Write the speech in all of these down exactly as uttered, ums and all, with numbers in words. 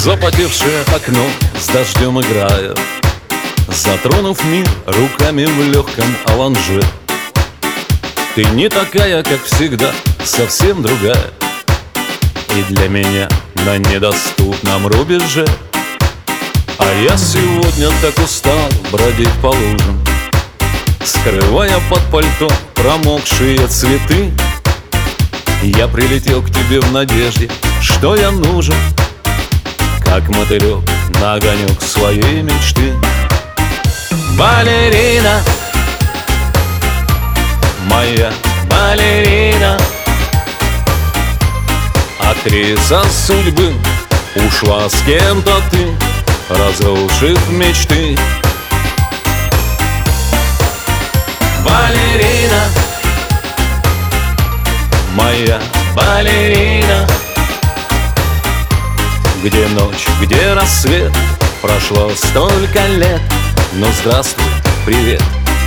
запотевшее окно с дождем играя, затронув мир руками в легком аланже. Ты не такая, как всегда, совсем другая, и для меня на недоступном рубеже. А я сегодня так устал бродить по лужам, скрывая под пальто промокшие цветы. Я прилетел к тебе в надежде, что я нужен, как мотылек на огонек своей мечты. Балерина, моя балерина, актриса судьбы, ушла с кем-то ты, разрушив мечты. Балерина, моя балерина, где ночь, где рассвет, прошло столько лет, но здравствуй, привет.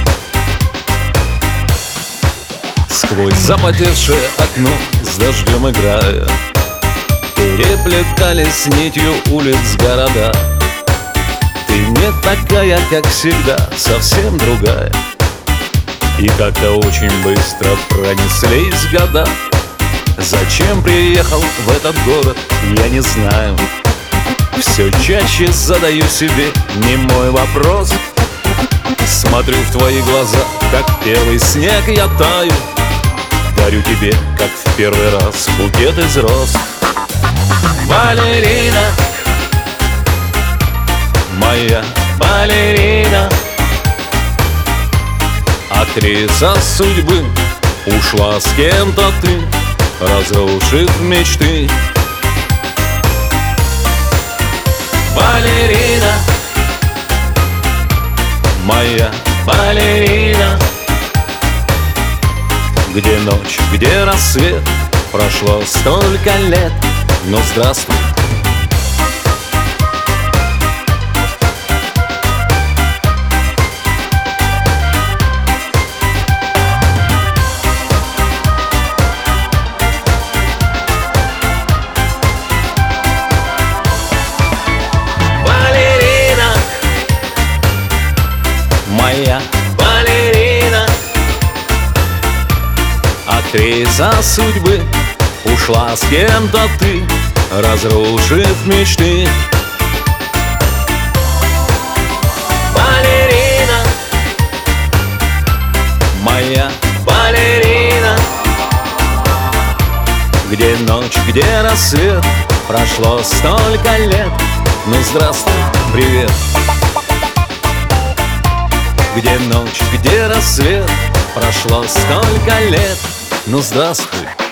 Сквозь запотевшее окно с дождем играя, переплетались нитью улиц города. Ты не такая, как всегда, совсем другая, и как-то очень быстро пронеслись года. Зачем приехал в этот город, я не знаю. Все чаще задаю себе немой вопрос. Смотрю в твои глаза, как первый снег я таю. Дарю тебе, как в первый раз, букет из роз. Балерина, моя балерина, актриса судьбы, ушла с кем-то ты, разрушив мечты. Балерина, моя балерина, где ночь, где рассвет, прошло столько лет, но здравствуй. Моя балерина, актриса судьбы, ушла с кем-то ты, разрушив мечты. Балерина, моя балерина, где ночь, где рассвет, прошло столько лет, ну здравствуй, привет. Где ночь, где рассвет, прошло столько лет, ну здравствуй.